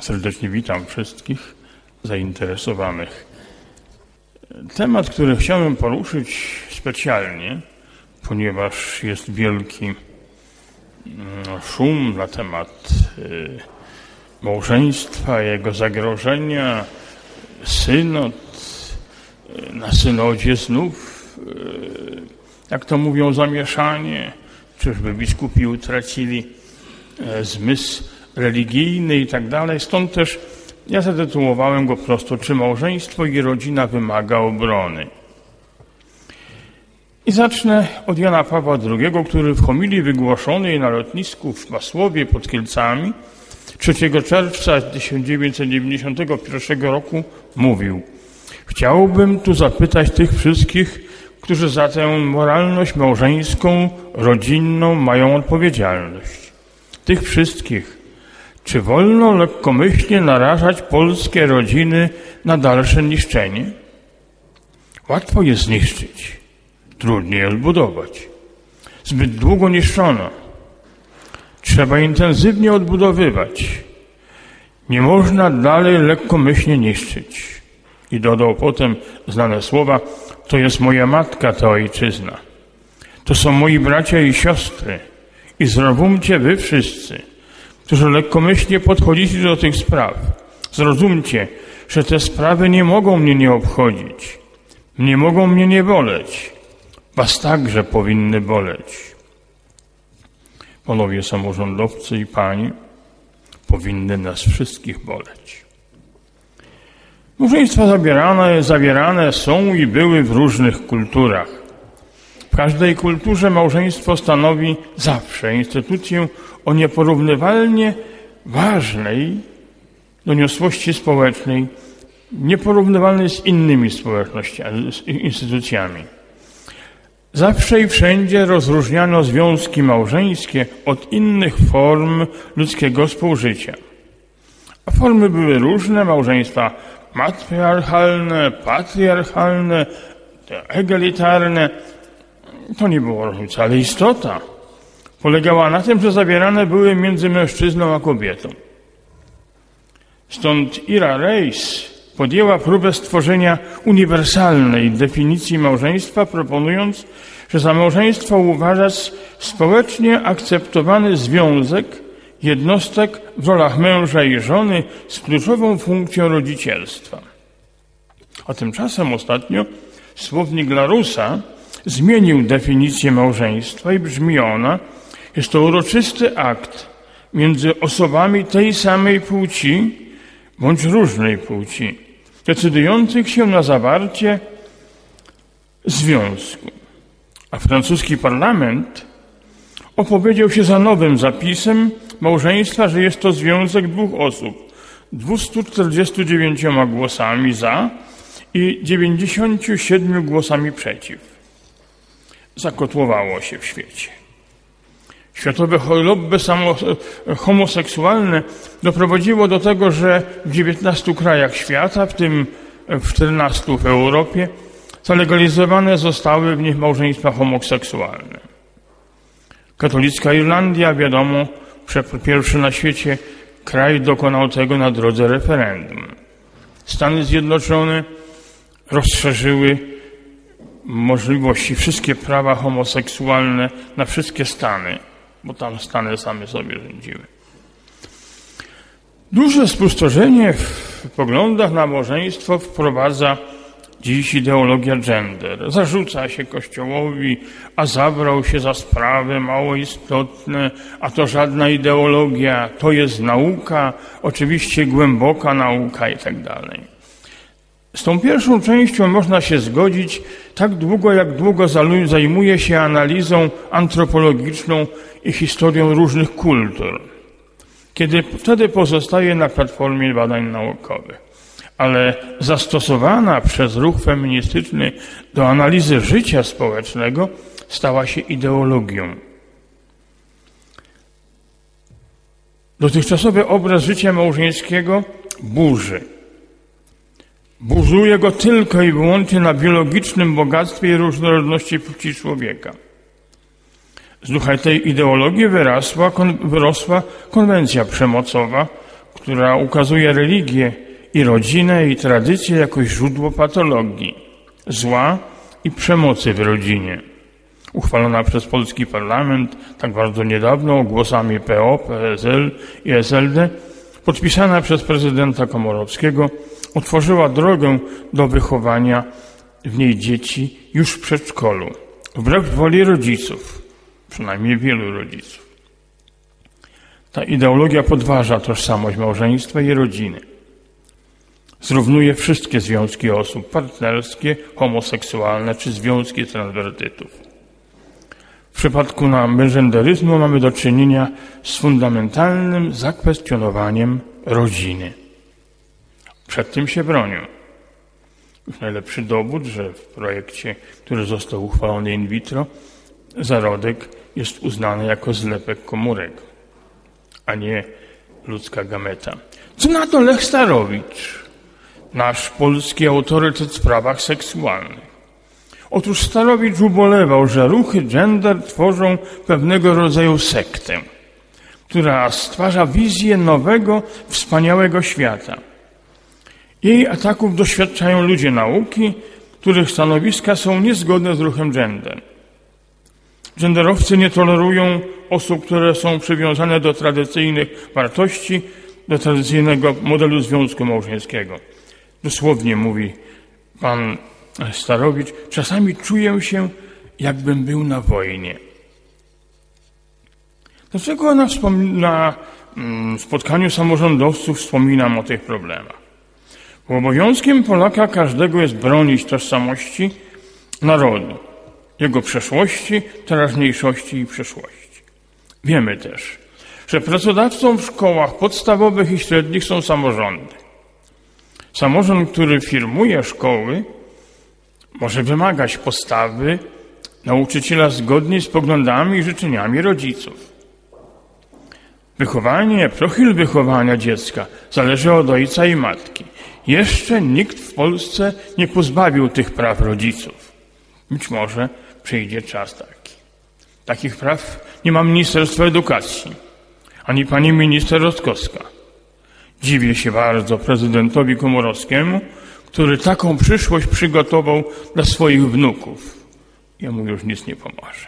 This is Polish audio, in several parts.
Serdecznie witam wszystkich zainteresowanych. Temat, który chciałem poruszyć specjalnie, ponieważ jest wielki szum na temat małżeństwa, jego zagrożenia, synod, na synodzie znów, jak to mówią, zamieszanie, czyżby biskupi utracili zmysł religijny i tak dalej. Stąd też ja zatytułowałem go prosto: czy małżeństwo i rodzina wymaga obrony? I zacznę od Jana Pawła II, który w homilii wygłoszonej na lotnisku w Masłowie pod Kielcami 3 czerwca 1991 roku mówił: chciałbym tu zapytać tych wszystkich, którzy za tę moralność małżeńską, rodzinną mają odpowiedzialność. Tych wszystkich, czy wolno lekkomyślnie narażać polskie rodziny na dalsze niszczenie? Łatwo je zniszczyć, trudniej odbudować. Zbyt długo niszczono. Trzeba intensywnie odbudowywać. Nie można dalej lekkomyślnie niszczyć. I dodał potem znane słowa: to jest moja matka, ta ojczyzna. To są moi bracia i siostry. I zrozumcie wy wszyscy, którzy lekkomyślnie podchodzicie do tych spraw. Zrozumcie, że te sprawy nie mogą mnie nie obchodzić. Nie mogą mnie nie boleć. Was także powinny boleć. Panowie samorządowcy i panie, powinny nas wszystkich boleć. Małżeństwa zawierane są i były w różnych kulturach. W każdej kulturze małżeństwo stanowi zawsze instytucję o nieporównywalnie ważnej doniosłości społecznej, nieporównywalnej z innymi instytucjami. Zawsze i wszędzie rozróżniano związki małżeńskie od innych form ludzkiego współżycia. A formy były różne: małżeństwa matriarchalne, patriarchalne, egalitarne. To nie było różnicy, ale istota polegała na tym, że zawierane były między mężczyzną a kobietą. Stąd Ira Reis podjęła próbę stworzenia uniwersalnej definicji małżeństwa, proponując, że za małżeństwo uważać społecznie akceptowany związek jednostek w rolach męża i żony z kluczową funkcją rodzicielstwa. A tymczasem ostatnio słownik Laroussa zmienił definicję małżeństwa i brzmi ona: jest to uroczysty akt między osobami tej samej płci bądź różnej płci, decydujących się na zawarcie związku. A francuski parlament opowiedział się za nowym zapisem małżeństwa, że jest to związek dwóch osób, 249 głosami za i 97 głosami przeciw. Zakotłowało się w świecie. Światowe lobby homoseksualne doprowadziło do tego, że w 19 krajach świata, w tym w 14 w Europie, zalegalizowane zostały w nich małżeństwa homoseksualne. Katolicka Irlandia, wiadomo, pierwszy na świecie kraj dokonał tego na drodze referendum. Stany Zjednoczone rozszerzyły możliwości, wszystkie prawa homoseksualne na wszystkie stany, bo tam stany same sobie rządziły. Duże spustoszenie w poglądach na małżeństwo wprowadza dziś ideologia gender. Zarzuca się Kościołowi: a zabrał się za sprawy mało istotne, a to żadna ideologia, to jest nauka, oczywiście głęboka nauka i tak dalej. Z tą pierwszą częścią można się zgodzić tak długo, jak długo zajmuje się analizą antropologiczną i historią różnych kultur, kiedy wtedy pozostaje na platformie badań naukowych. Ale zastosowana przez ruch feministyczny do analizy życia społecznego stała się ideologią. Dotychczasowy obraz życia małżeńskiego burzuje go tylko i wyłącznie na biologicznym bogactwie i różnorodności płci człowieka. Z ducha tej ideologii wyrosła konwencja przemocowa, która ukazuje religię i rodzinę i tradycję jako źródło patologii, zła i przemocy w rodzinie. Uchwalona przez polski parlament tak bardzo niedawno głosami PO, PSL i SLD, podpisana przez prezydenta Komorowskiego, otworzyła drogę do wychowania w niej dzieci już w przedszkolu, wbrew woli rodziców, przynajmniej wielu rodziców. Ta ideologia podważa tożsamość małżeństwa i rodziny. Zrównuje wszystkie związki osób partnerskie, homoseksualne czy związki transwertytów. W przypadku genderyzmu mamy do czynienia z fundamentalnym zakwestionowaniem rodziny. Przed tym się bronią. Już najlepszy dowód, że w projekcie, który został uchwalony in vitro, zarodek jest uznany jako zlepek komórek, a nie ludzka gameta. Co na to Lech Starowicz, nasz polski autorytet w sprawach seksualnych? Otóż Starowicz ubolewał, że ruchy gender tworzą pewnego rodzaju sektę, która stwarza wizję nowego, wspaniałego świata. Jej ataków doświadczają ludzie nauki, których stanowiska są niezgodne z ruchem gender. Genderowcy nie tolerują osób, które są przywiązane do tradycyjnych wartości, do tradycyjnego modelu związku małżeńskiego. Dosłownie mówi pan Starowicz, czasami czuję się, jakbym był na wojnie. Dlaczego na spotkaniu samorządowców wspominam o tych problemach? Bo obowiązkiem Polaka każdego jest bronić tożsamości narodu, jego przeszłości, teraźniejszości i przyszłości. Wiemy też, że pracodawcą w szkołach podstawowych i średnich są samorządy. Samorząd, który firmuje szkoły, może wymagać postawy nauczyciela zgodnej z poglądami i życzeniami rodziców. Profil wychowania dziecka zależy od ojca i matki. Jeszcze nikt w Polsce nie pozbawił tych praw rodziców. Być może przyjdzie czas taki. Takich praw nie ma Ministerstwo Edukacji, ani pani minister Rostkowska. Dziwię się bardzo prezydentowi Komorowskiemu, który taką przyszłość przygotował dla swoich wnuków. Jemu już nic nie pomoże.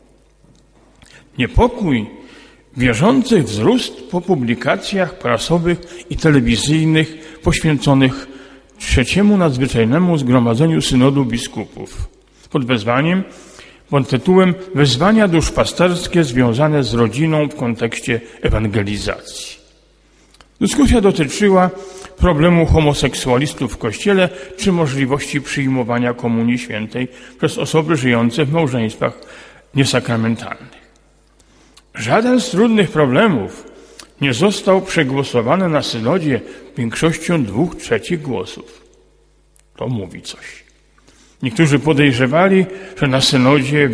Niepokój wierzących wzrósł po publikacjach prasowych i telewizyjnych poświęconych trzeciemu nadzwyczajnemu zgromadzeniu synodu biskupów pod tytułem Wezwania duszpasterskie związane z rodziną w kontekście ewangelizacji. Dyskusja dotyczyła problemu homoseksualistów w Kościele czy możliwości przyjmowania Komunii Świętej przez osoby żyjące w małżeństwach niesakramentalnych. Żaden z trudnych problemów nie został przegłosowany na synodzie większością 2/3 głosów. To mówi coś. Niektórzy podejrzewali, że na synodzie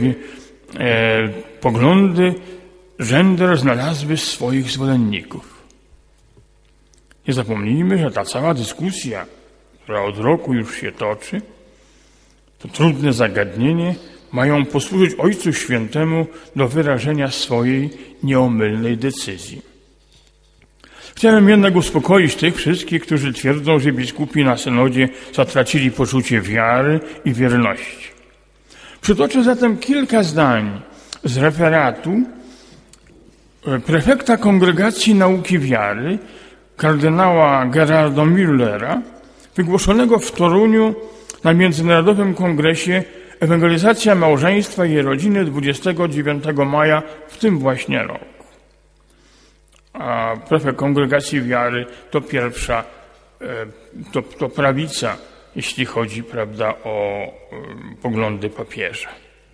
poglądy gender znalazły swoich zwolenników. Nie zapomnijmy, że ta cała dyskusja, która od roku już się toczy, to trudne zagadnienie, mają posłużyć Ojcu Świętemu do wyrażenia swojej nieomylnej decyzji. Chciałem jednak uspokoić tych wszystkich, którzy twierdzą, że biskupi na synodzie zatracili poczucie wiary i wierności. Przytoczę zatem kilka zdań z referatu prefekta Kongregacji Nauki Wiary, kardynała Gerarda Müllera, wygłoszonego w Toruniu na Międzynarodowym Kongresie Ewangelizacja Małżeństwa i Rodziny 29 maja w tym właśnie roku. A prefekt Kongregacji Wiary to pierwsza, to prawica, jeśli chodzi, prawda, o poglądy papieża.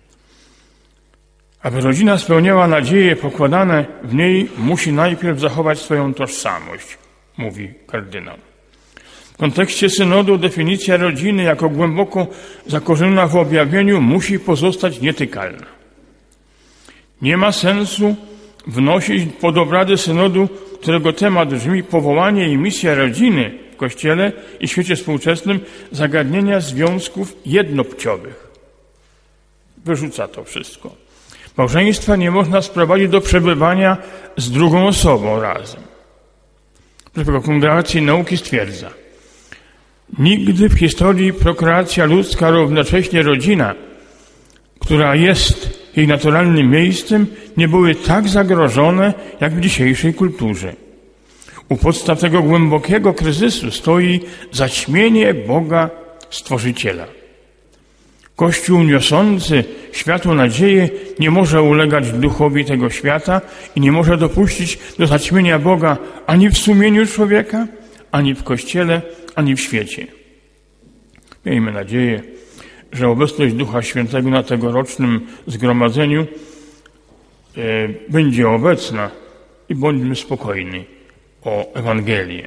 Aby rodzina spełniała nadzieje pokładane w niej, musi najpierw zachować swoją tożsamość, mówi kardynał. W kontekście synodu definicja rodziny jako głęboko zakorzeniona w objawieniu musi pozostać nietykalna. Nie ma sensu wnosić pod obrady synodu, którego temat brzmi powołanie i misja rodziny w Kościele i świecie współczesnym, zagadnienia związków jednopłciowych. Wyrzuca to wszystko. Małżeństwa nie można sprowadzić do przebywania z drugą osobą razem. Kongregacji Nauki stwierdza: nigdy w historii prokreacja ludzka, równocześnie rodzina, która jest jej naturalnym miejscem, nie były tak zagrożone jak w dzisiejszej kulturze. U podstaw tego głębokiego kryzysu stoi zaćmienie Boga Stworzyciela. Kościół niosący światu nadzieję nie może ulegać duchowi tego świata i nie może dopuścić do zaćmienia Boga ani w sumieniu człowieka, ani w Kościele, ani w świecie. Miejmy nadzieję, że obecność Ducha Świętego na tegorocznym zgromadzeniu będzie obecna i bądźmy spokojni o Ewangelię.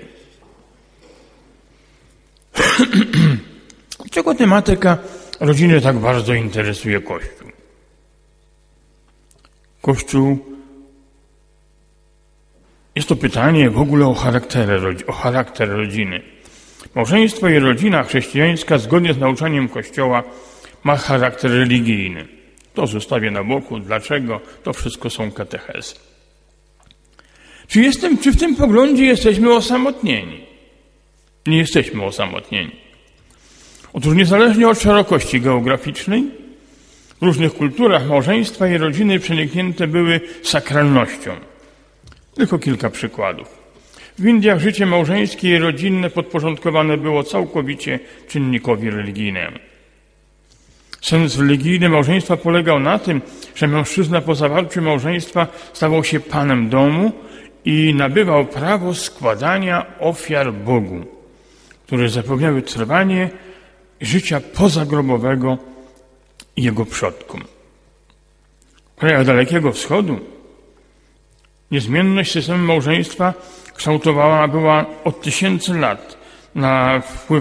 Dlaczego tematyka rodziny tak bardzo interesuje Kościół? Kościół, jest to pytanie w ogóle o charakter rodziny. Małżeństwo i rodzina chrześcijańska zgodnie z nauczaniem Kościoła ma charakter religijny. To zostawię na boku. Dlaczego? To wszystko są katechezy. Czy w tym poglądzie jesteśmy osamotnieni? Nie jesteśmy osamotnieni. Otóż niezależnie od szerokości geograficznej, w różnych kulturach małżeństwa i rodziny przeniknięte były sakralnością. Tylko kilka przykładów. W Indiach życie małżeńskie i rodzinne podporządkowane było całkowicie czynnikowi religijnemu. Sens religijny małżeństwa polegał na tym, że mężczyzna po zawarciu małżeństwa stawał się panem domu i nabywał prawo składania ofiar Bogu, które zapewniały trwanie życia pozagrobowego i jego przodkom. W krajach Dalekiego Wschodu niezmienność systemu małżeństwa kształtowała była od tysięcy lat na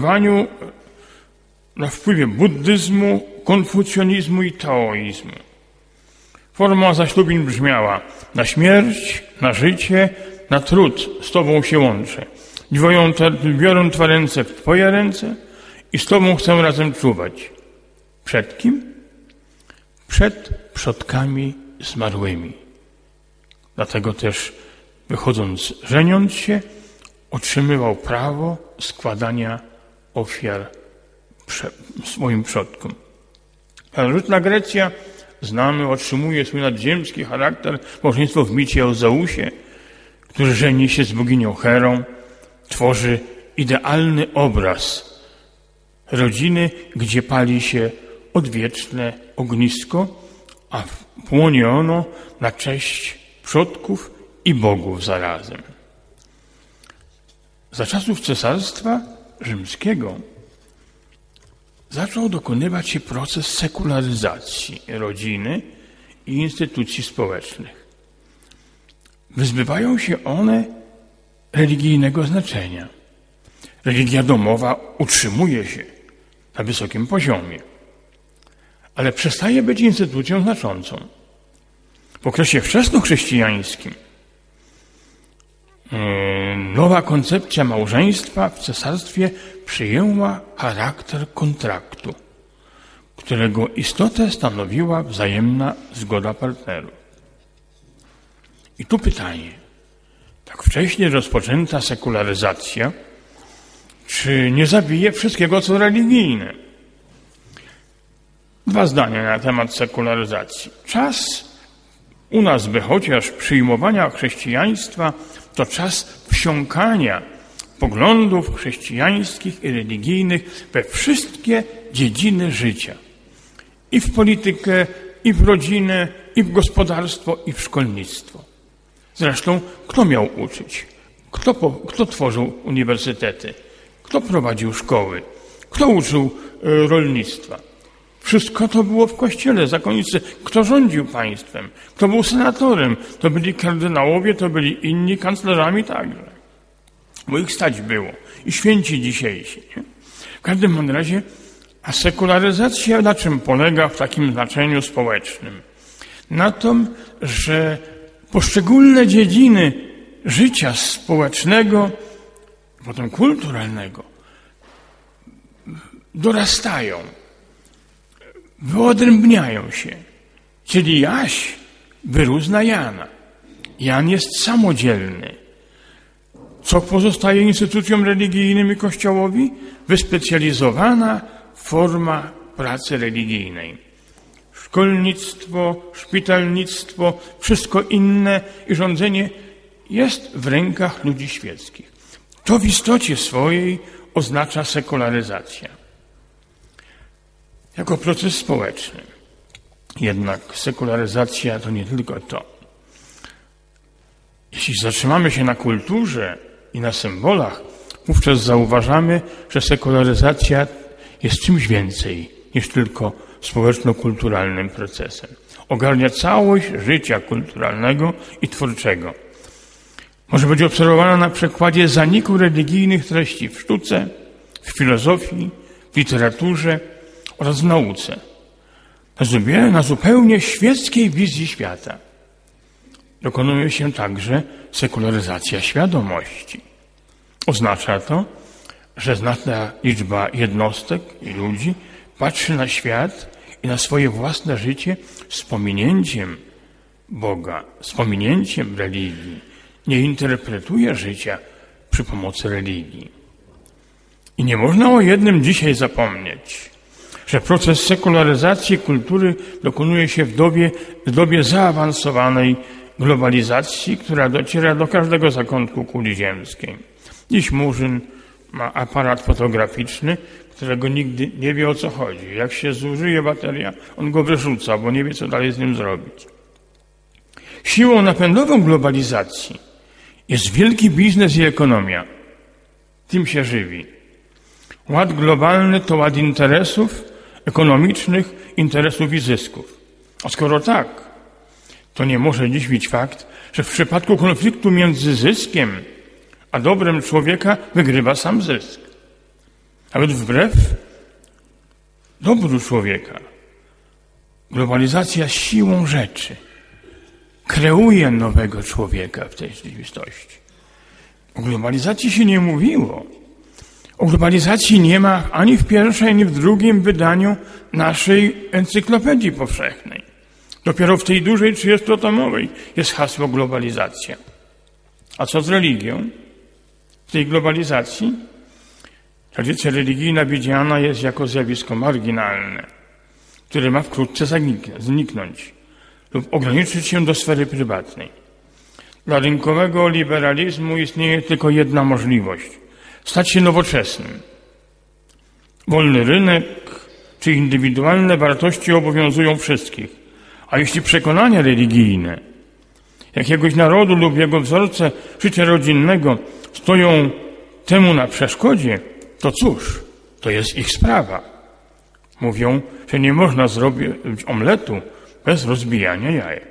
wpływie buddyzmu, konfucjonizmu i taoizmu. Forma zaślubin brzmiała: na śmierć, na życie, na trud z Tobą się łączę. Biorę Twe ręce w Twoje ręce i z Tobą chcę razem czuwać. Przed kim? Przed przodkami zmarłymi. Dlatego też, wychodząc, żeniąc się, otrzymywał prawo składania ofiar swoim przodkom. Starożytna Grecja, znamy, otrzymuje swój nadziemski charakter małżeństwo w micie o Zeusie, który żeni się z boginią Herą, tworzy idealny obraz rodziny, gdzie pali się odwieczne ognisko, a płonie ono na cześć przodków i bogów zarazem. Za czasów Cesarstwa Rzymskiego zaczął dokonywać się proces sekularyzacji rodziny i instytucji społecznych. Wyzbywają się one religijnego znaczenia. Religia domowa utrzymuje się na wysokim poziomie, ale przestaje być instytucją znaczącą. W okresie wczesnochrześcijańskim nowa koncepcja małżeństwa w cesarstwie przyjęła charakter kontraktu, którego istotę stanowiła wzajemna zgoda partnerów. I tu pytanie: tak wcześnie rozpoczęta sekularyzacja, czy nie zabije wszystkiego, co religijne? Dwa zdania na temat sekularyzacji. Czas u nas, by chociaż przyjmowania chrześcijaństwa, to czas wsiąkania poglądów chrześcijańskich i religijnych we wszystkie dziedziny życia. I w politykę, i w rodzinę, i w gospodarstwo, i w szkolnictwo. Zresztą, kto miał uczyć? Kto tworzył uniwersytety? Kto prowadził szkoły? Kto uczył rolnictwa? Wszystko to było w Kościele, zakonnicy. Kto rządził państwem? Kto był senatorem? To byli kardynałowie, to byli inni, kanclerzami także. Bo ich stać było. I święci dzisiejsi. Nie? W każdym razie, a sekularyzacja na czym polega w takim znaczeniu społecznym? Na tym, że poszczególne dziedziny życia społecznego, potem kulturalnego, dorastają, wyodrębniają się. Czyli Jaś wyrósł na Jana. Jan jest samodzielny. Co pozostaje instytucjom religijnym i Kościołowi? Wyspecjalizowana forma pracy religijnej. Szkolnictwo, szpitalnictwo, wszystko inne i rządzenie jest w rękach ludzi świeckich. To w istocie swojej oznacza sekularyzacja. Jako proces społeczny. Jednak sekularyzacja to nie tylko to. Jeśli zatrzymamy się na kulturze i na symbolach, wówczas zauważamy, że sekularyzacja jest czymś więcej niż tylko społeczno-kulturalnym procesem. Ogarnia całość życia kulturalnego i twórczego. Może być obserwowana na przykładzie zaniku religijnych treści w sztuce, w filozofii, w literaturze oraz w nauce. Na zupełnie świeckiej wizji świata dokonuje się także sekularyzacja świadomości. Oznacza to, że znaczna liczba jednostek i ludzi patrzy na świat i na swoje własne życie z pominięciem Boga, z pominięciem religii. Nie interpretuje życia przy pomocy religii. I nie można o jednym dzisiaj zapomnieć, że proces sekularyzacji kultury dokonuje się w dobie zaawansowanej globalizacji, która dociera do każdego zakątku kuli ziemskiej. Dziś Murzyn ma aparat fotograficzny, którego nigdy nie wie, o co chodzi. Jak się zużyje bateria, on go wyrzuca, bo nie wie, co dalej z nim zrobić. Siłą napędową globalizacji jest wielki biznes i ekonomia. Tym się żywi. Ład globalny to ład interesów ekonomicznych, interesów i zysków. A skoro tak, to nie może dziwić fakt, że w przypadku konfliktu między zyskiem a dobrem człowieka wygrywa sam zysk. Nawet wbrew dobru człowieka. Globalizacja siłą rzeczy kreuje nowego człowieka w tej rzeczywistości. O globalizacji się nie mówiło. O globalizacji nie ma ani w pierwszej, ani w drugim wydaniu naszej encyklopedii powszechnej. Dopiero w tej dużej 30-tomowej jest hasło globalizacja. A co z religią? W tej globalizacji tradycja religijna widziana jest jako zjawisko marginalne, które ma wkrótce zniknąć lub ograniczyć się do sfery prywatnej. Dla rynkowego liberalizmu istnieje tylko jedna możliwość – stać się nowoczesnym. Wolny rynek czy indywidualne wartości obowiązują wszystkich, a jeśli przekonania religijne jakiegoś narodu lub jego wzorce życia rodzinnego stoją temu na przeszkodzie, to cóż, to jest ich sprawa. Mówią, że nie można zrobić omletu bez rozbijania jajek.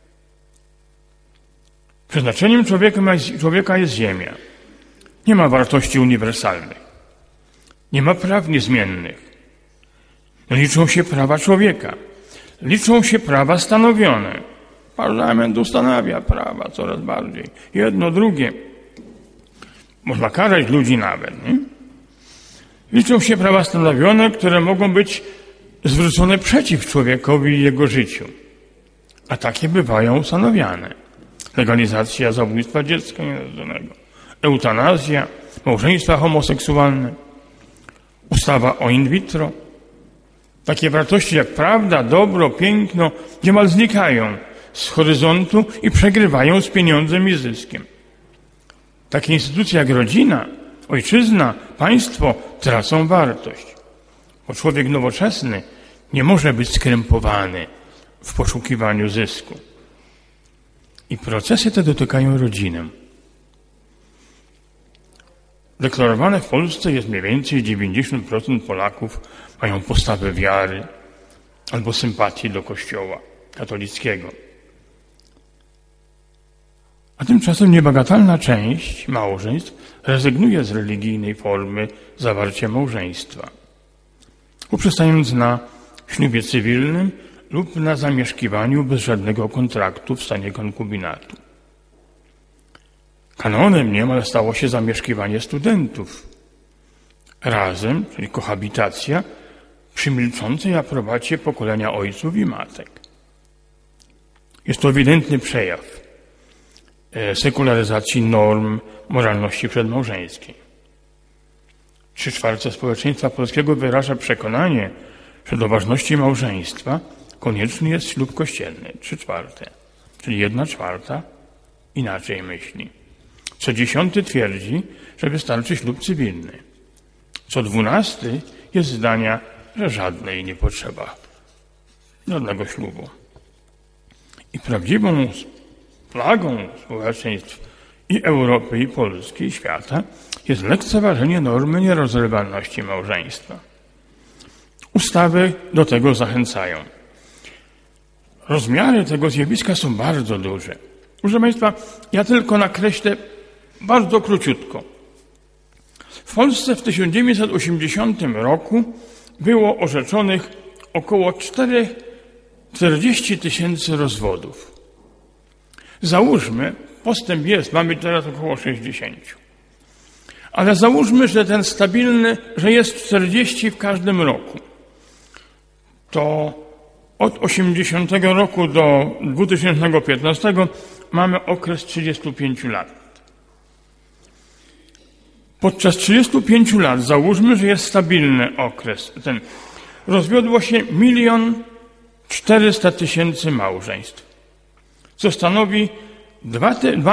Przeznaczeniem człowieka jest ziemia. Nie ma wartości uniwersalnych. Nie ma praw niezmiennych. Liczą się prawa człowieka. Liczą się prawa stanowione. Parlament ustanawia prawa coraz bardziej. Jedno, drugie. Można karać ludzi nawet. Nie? Liczą się prawa stanowione, które mogą być zwrócone przeciw człowiekowi i jego życiu. A takie bywają ustanowiane. Legalizacja zabójstwa dziecka nienarodzonego. Eutanazja, małżeństwa homoseksualne, ustawa o in vitro. Takie wartości jak prawda, dobro, piękno niemal znikają z horyzontu i przegrywają z pieniądzem i zyskiem. Takie instytucje jak rodzina, ojczyzna, państwo tracą wartość. Bo człowiek nowoczesny nie może być skrępowany w poszukiwaniu zysku. I procesy te dotykają rodzinę. Deklarowane w Polsce jest mniej więcej 90% Polaków mają postawę wiary albo sympatii do Kościoła katolickiego. A tymczasem niebagatelna część małżeństw rezygnuje z religijnej formy zawarcia małżeństwa, poprzestając na ślubie cywilnym lub na zamieszkiwaniu bez żadnego kontraktu w stanie konkubinatu. Kanonem niemal stało się zamieszkiwanie studentów razem, czyli kohabitacja, przy milczącej aprobacie pokolenia ojców i matek. Jest to ewidentny przejaw sekularyzacji norm moralności przedmałżeńskiej. 3/4 społeczeństwa polskiego wyraża przekonanie, że do ważności małżeństwa konieczny jest ślub kościelny. 3/4, czyli 1/4 inaczej myśli. Co 10 twierdzi, że wystarczy ślub cywilny. Co 12 jest zdania, że żadnej nie potrzeba, żadnego ślubu. I prawdziwą plagą społeczeństw i Europy, i Polski, i świata jest lekceważenie normy nierozerwalności małżeństwa. Ustawy do tego zachęcają. Rozmiary tego zjawiska są bardzo duże. Proszę Państwa, ja tylko nakreślę bardzo króciutko. W Polsce w 1980 roku było orzeczonych około 40 000 rozwodów. Załóżmy, postęp jest, mamy teraz około 60. Ale załóżmy, że ten stabilny, że jest 40 w każdym roku. To od 80 roku do 2015 mamy okres 35 lat. Podczas 35 lat, załóżmy, że jest stabilny okres ten, rozwiodło się 1 400 000 małżeństw, co stanowi 2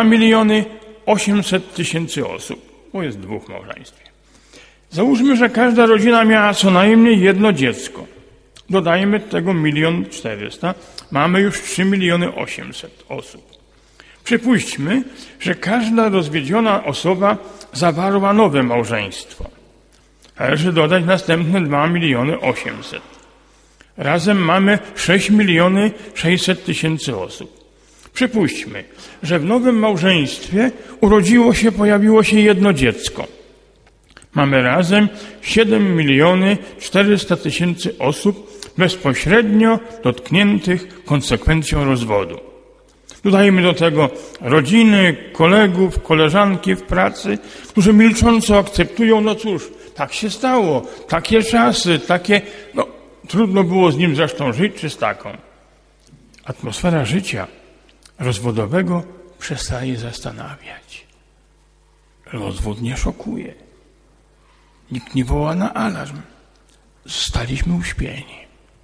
800 000 osób, bo jest 2 w małżeństwie. Załóżmy, że każda rodzina miała co najmniej jedno dziecko. Dodajmy tego 1 400 000, mamy już 3 800 000 osób. Przypuśćmy, że każda rozwiedziona osoba zawarła nowe małżeństwo. Należy dodać następne 2 800 000. Razem mamy 6 600 000 osób. Przypuśćmy, że w nowym małżeństwie pojawiło się jedno dziecko. Mamy razem 7 400 000 osób bezpośrednio dotkniętych konsekwencją rozwodu. Dodajmy do tego rodziny, kolegów, koleżanki w pracy, którzy milcząco akceptują, no cóż, tak się stało, takie czasy, trudno było z nim zresztą żyć, czy z taką. Atmosfera życia rozwodowego przestaje zastanawiać. Rozwód nie szokuje. Nikt nie woła na alarm. Zostaliśmy uśpieni.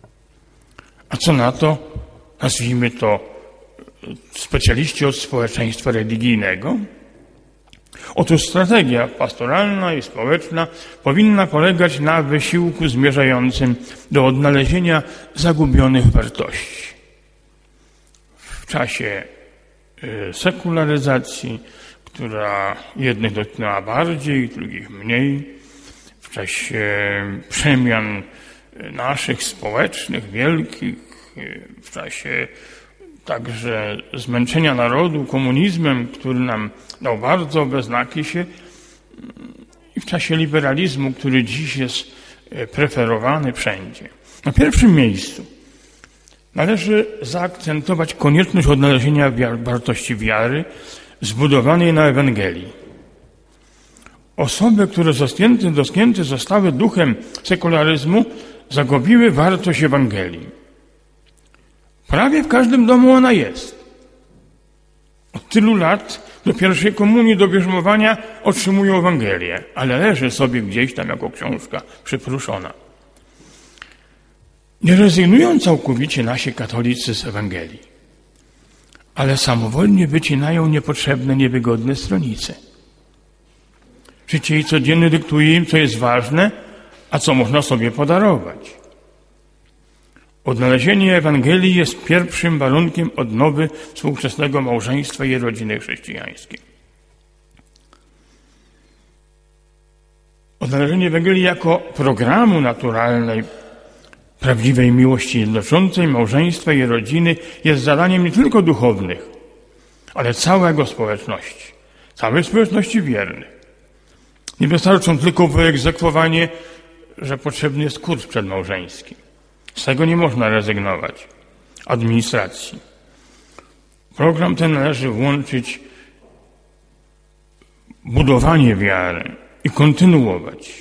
A co na to, nazwijmy to, specjaliści od społeczeństwa religijnego? Otóż strategia pastoralna i społeczna powinna polegać na wysiłku zmierzającym do odnalezienia zagubionych wartości. W czasie sekularyzacji, która jednych dotknęła bardziej, drugich mniej, w czasie przemian naszych społecznych, wielkich, w czasie także zmęczenia narodu komunizmem, który nam dał bardzo owe znaki się, i w czasie liberalizmu, który dziś jest preferowany wszędzie. Na pierwszym miejscu należy zaakcentować konieczność odnalezienia wartości wiary zbudowanej na Ewangelii. Osoby, które dotknięte zostały duchem sekularyzmu, zagubiły wartość Ewangelii. Prawie w każdym domu ona jest. Od tylu lat do pierwszej komunii, do bierzmowania otrzymują Ewangelię, ale leży sobie gdzieś tam jako książka przypruszona. Nie rezygnują całkowicie nasi katolicy z Ewangelii, ale samowolnie wycinają niepotrzebne, niewygodne stronice. Życie jej codzienne dyktuje im, co jest ważne, a co można sobie podarować. Odnalezienie Ewangelii jest pierwszym warunkiem odnowy współczesnego małżeństwa i rodziny chrześcijańskiej. Odnalezienie Ewangelii jako programu naturalnej, prawdziwej miłości jednoczącej małżeństwa i rodziny jest zadaniem nie tylko duchownych, ale całej społeczności wiernych. Nie wystarczą tylko wyegzekwowanie, że potrzebny jest kurs przedmałżeński. Z tego nie można rezygnować. Administracji. Program ten należy włączyć budowanie wiary i kontynuować.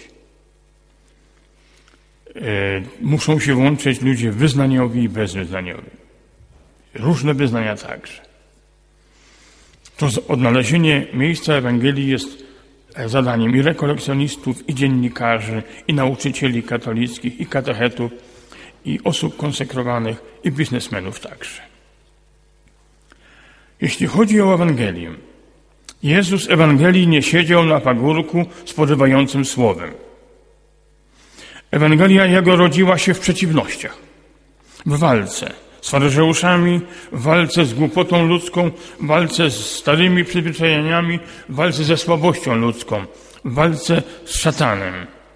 Muszą się włączyć ludzie wyznaniowi i bezwyznaniowi. Różne wyznania także. To odnalezienie miejsca Ewangelii jest zadaniem i rekolekcjonistów, i dziennikarzy, i nauczycieli katolickich, i katechetów, i osób konsekrowanych, i biznesmenów także. Jeśli chodzi o Ewangelię, Jezus Ewangelii nie siedział na pagórku z porywającym słowem. Ewangelia Jego rodziła się w przeciwnościach, w walce z faryzeuszami, w walce z głupotą ludzką, w walce z starymi przyzwyczajeniami, w walce ze słabością ludzką, w walce z szatanem.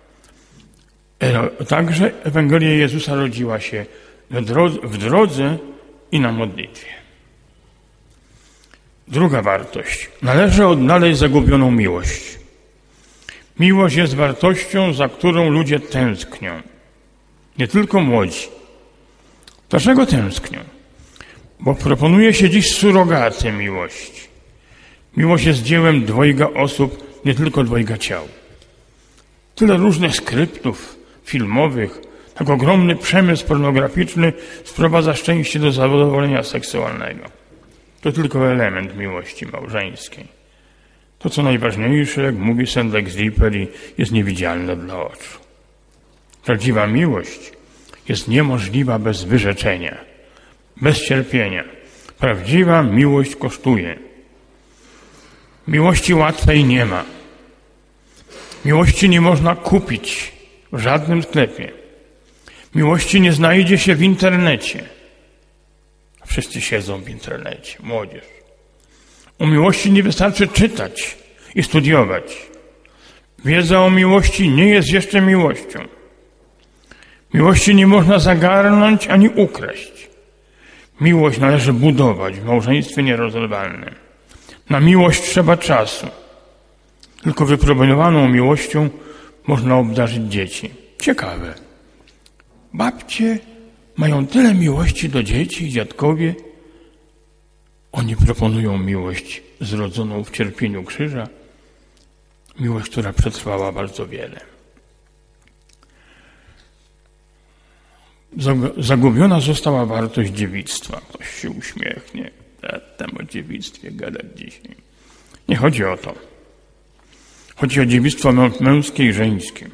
Także Ewangelia Jezusa rodziła się w drodze i na modlitwie. Druga wartość. Należy odnaleźć zagubioną miłość. Miłość jest wartością, za którą ludzie tęsknią. Nie tylko młodzi. Dlaczego tęsknią? Bo proponuje się dziś surogaty miłości. Miłość jest dziełem dwojga osób, nie tylko dwojga ciał. Tyle różnych skryptów filmowych, tak ogromny przemysł pornograficzny sprowadza szczęście do zadowolenia seksualnego. To tylko element miłości małżeńskiej. To, co najważniejsze, jak mówi Saint-Exupéry, jest niewidzialne dla oczu. Prawdziwa miłość jest niemożliwa bez wyrzeczenia, bez cierpienia. Prawdziwa miłość kosztuje. Miłości łatwej nie ma. Miłości nie można kupić w żadnym sklepie. Miłości nie znajdzie się w internecie. Wszyscy siedzą w internecie, młodzież. O miłości nie wystarczy czytać i studiować. Wiedza o miłości nie jest jeszcze miłością. Miłości nie można zagarnąć ani ukraść. Miłość należy budować w małżeństwie nierozerwalnym. Na miłość trzeba czasu. Tylko wypróbowaną miłością można obdarzyć dzieci. Ciekawe. Babcie mają tyle miłości do dzieci i dziadkowie. Oni proponują miłość zrodzoną w cierpieniu krzyża. Miłość, która przetrwała bardzo wiele. Zagubiona została wartość dziewictwa. Ktoś się uśmiechnie. Tam o dziewictwie gadać dzisiaj. Nie chodzi o to. Chodzi o dziewictwo męskie i żeńskie.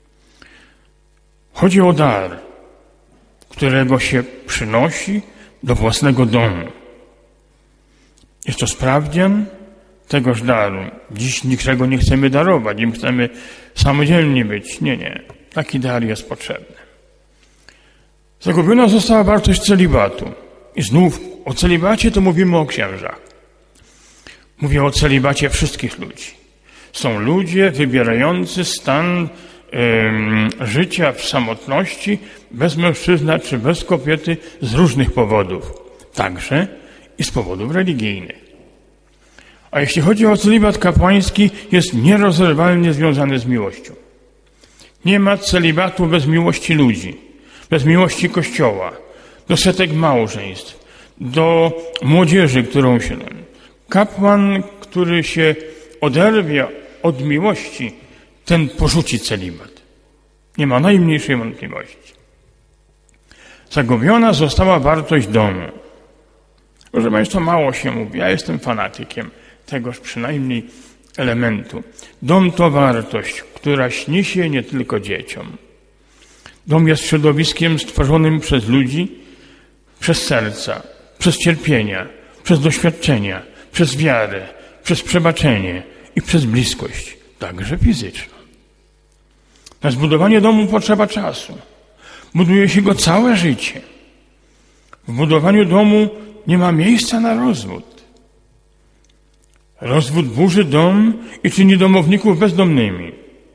Chodzi o dar, którego się przynosi do własnego domu. Jest to sprawdzian tegoż daru. Dziś niczego nie chcemy darować, im chcemy samodzielni być. Nie. Taki dar jest potrzebny. Zagubiona została wartość celibatu. I znów o celibacie to mówimy o księżach. Mówię o celibacie wszystkich ludzi. Są ludzie wybierający stan życia w samotności bez mężczyzny czy bez kobiety z różnych powodów. Także i z powodów religijnych. A jeśli chodzi o celibat kapłański, jest nierozerwalnie związany z miłością. Nie ma celibatu bez miłości ludzi, bez miłości Kościoła, do setek małżeństw, do młodzieży, którą się... Kapłan, który się oderwie od miłości, ten porzuci celibat. Nie ma najmniejszej wątpliwości. Zagubiona została wartość domu. Proszę Państwa, mało się mówi. Ja jestem fanatykiem tegoż przynajmniej elementu. Dom to wartość, która śni się nie tylko dzieciom. Dom jest środowiskiem stworzonym przez ludzi, przez serca, przez cierpienia, przez doświadczenia, przez wiarę, przez przebaczenie i przez bliskość, także fizyczną. Na zbudowanie domu potrzeba czasu. Buduje się go całe życie. W budowaniu domu nie ma miejsca na rozwód. Rozwód burzy dom i czyni domowników bezdomnymi.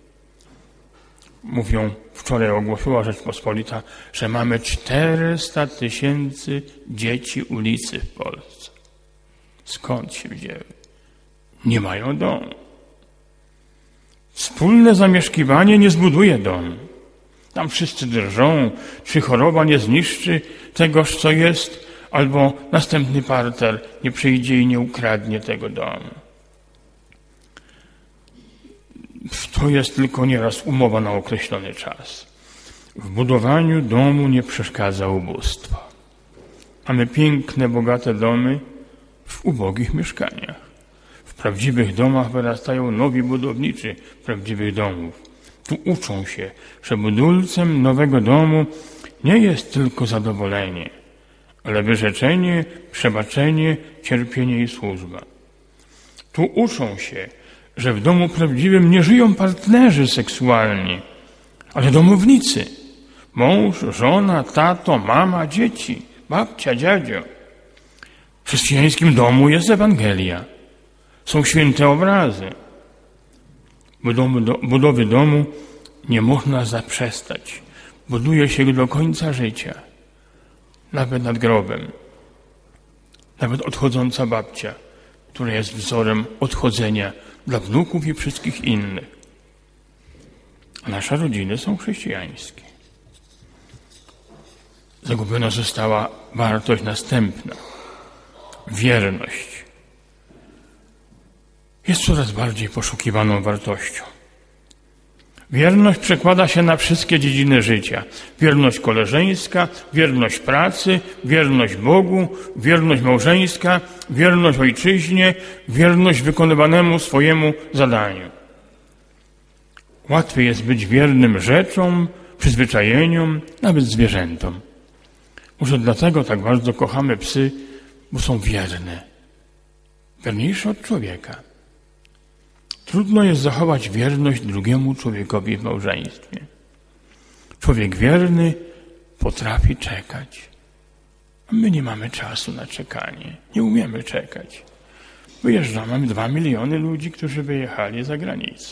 Mówią, wczoraj ogłosiła Rzeczpospolita, że mamy 400 000 dzieci ulicy w Polsce. Skąd się wzięły? Nie mają domu. Wspólne zamieszkiwanie nie zbuduje domu. Tam wszyscy drżą, czy choroba nie zniszczy tegoż, co jest, albo następny parter nie przyjdzie i nie ukradnie tego domu. To jest tylko nieraz umowa na określony czas. W budowaniu domu nie przeszkadza ubóstwo. Mamy piękne, bogate domy w ubogich mieszkaniach. prawdziwych domach wyrastają nowi budowniczy prawdziwych domów. Tu uczą się, że budulcem nowego domu nie jest tylko zadowolenie, ale wyrzeczenie, przebaczenie, cierpienie i służba. Tu uczą się, że w domu prawdziwym nie żyją partnerzy seksualni, ale domownicy. Mąż, żona, tato, mama, dzieci, babcia, dziadzio. W chrześcijańskim domu jest Ewangelia. Są święte obrazy. Budowy domu nie można zaprzestać. Buduje się go do końca życia. Nawet nad grobem. Nawet odchodząca babcia, która jest wzorem odchodzenia dla wnuków i wszystkich innych. A nasze rodziny są chrześcijańskie. Zagubiona została wartość następna. Wierność. Jest coraz bardziej poszukiwaną wartością. Wierność przekłada się na wszystkie dziedziny życia. Wierność koleżeńska, wierność pracy, wierność Bogu, wierność małżeńska, wierność ojczyźnie, wierność wykonywanemu swojemu zadaniu. Łatwiej jest być wiernym rzeczom, przyzwyczajeniom, nawet zwierzętom. Może dlatego tak bardzo kochamy psy, bo są wierne. Wierniejsze od człowieka. Trudno jest zachować wierność drugiemu człowiekowi w małżeństwie. Człowiek wierny potrafi czekać. A my nie mamy czasu na czekanie. Nie umiemy czekać. Mamy 2 miliony ludzi, którzy wyjechali za granicę.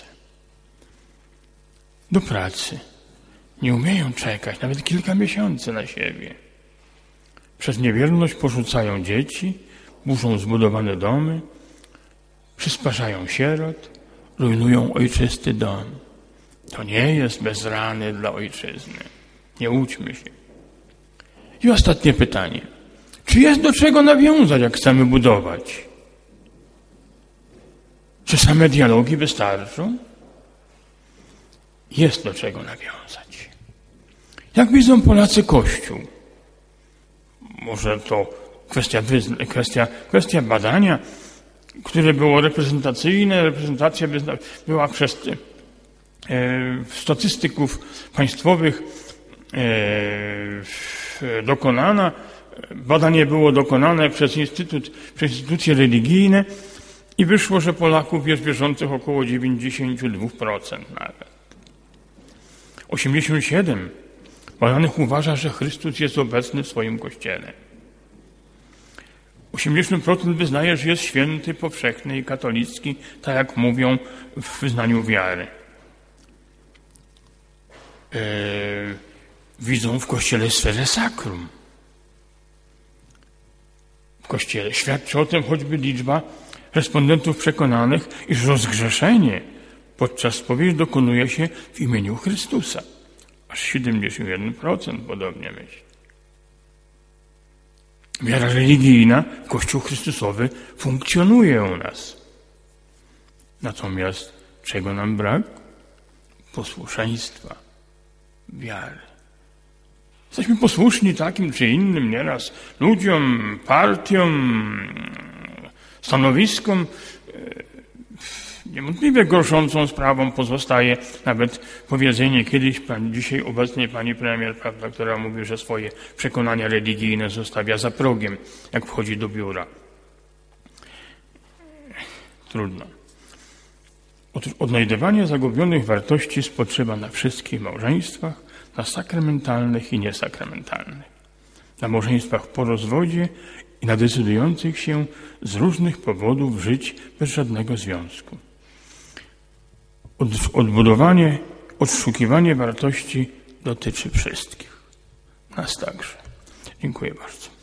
Do pracy. Nie umieją czekać nawet kilka miesięcy na siebie. Przez niewierność porzucają dzieci, burzą zbudowane domy, przysparzają sierot, rujnują ojczysty dom. To nie jest bez rany dla ojczyzny. Nie łudźmy się. I ostatnie pytanie. Czy jest do czego nawiązać, jak chcemy budować? Czy same dialogi wystarczą? Jest do czego nawiązać. Jak widzą Polacy Kościół? Może to kwestia badania, które było reprezentacyjne. Reprezentacja była przez statystyków państwowych dokonana. Badanie było dokonane przez instytucje religijne i wyszło, że Polaków jest wierzących około 92% nawet. 87% badanych uważa, że Chrystus jest obecny w swoim Kościele. 80% wyznaje, że jest święty, powszechny i katolicki, tak jak mówią w wyznaniu wiary. Widzą w Kościele sferę sakrum. W Kościele świadczy o tym choćby liczba respondentów przekonanych, iż rozgrzeszenie podczas spowiedzi dokonuje się w imieniu Chrystusa. Aż 71% podobnie myśli. Wiara religijna, Kościół Chrystusowy funkcjonuje u nas. Natomiast czego nam brak? Posłuszeństwa, wiary. Jesteśmy posłuszni takim czy innym nieraz ludziom, partiom, stanowiskom. Niewątpliwie gorszącą sprawą pozostaje nawet powiedzenie kiedyś, dzisiaj obecnie pani premier, prawda, która mówi, że swoje przekonania religijne zostawia za progiem, jak wchodzi do biura. Trudno. Odnajdywanie zagubionych wartości spoczywa na wszystkich małżeństwach, na sakramentalnych i niesakramentalnych. Na małżeństwach po rozwodzie i na decydujących się z różnych powodów żyć bez żadnego związku. Odszukiwanie wartości dotyczy wszystkich. Nas także. Dziękuję bardzo.